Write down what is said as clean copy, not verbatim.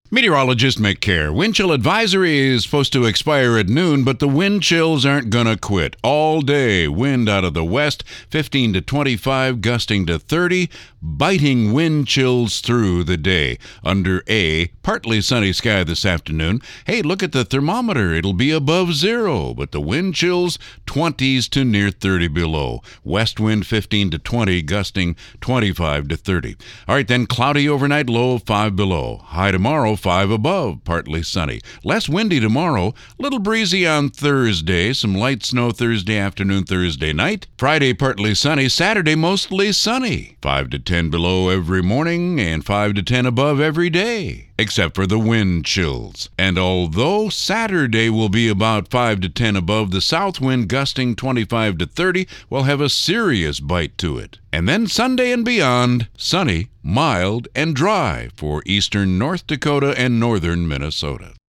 Meteorologists make care. Wind chill advisory is supposed to expire at noon, but the wind chills aren't going to quit. All day, wind out of the west, 15 to 25, gusting to 30, biting wind chills through the day. Under A, partly sunny sky this afternoon. Hey, look at the thermometer. It'll be above zero, but the wind chills, 20s to near 30 below. West wind 15 to 20, gusting 25 to 30. All right, then cloudy overnight, low of 5 below. High tomorrow, 5 above, partly sunny. Less windy tomorrow, little breezy on Thursday, some light snow Thursday afternoon, Thursday night. Friday, partly sunny. Saturday, mostly sunny. 5 to 10 below every morning and 5 to 10 above every day, except for the wind chills. And although Saturday will be about 5 to 10 above, the south wind gusting 25 to 30 will have a serious bite to it. And then Sunday and beyond, sunny, mild, and dry for eastern North Dakota and northern Minnesota.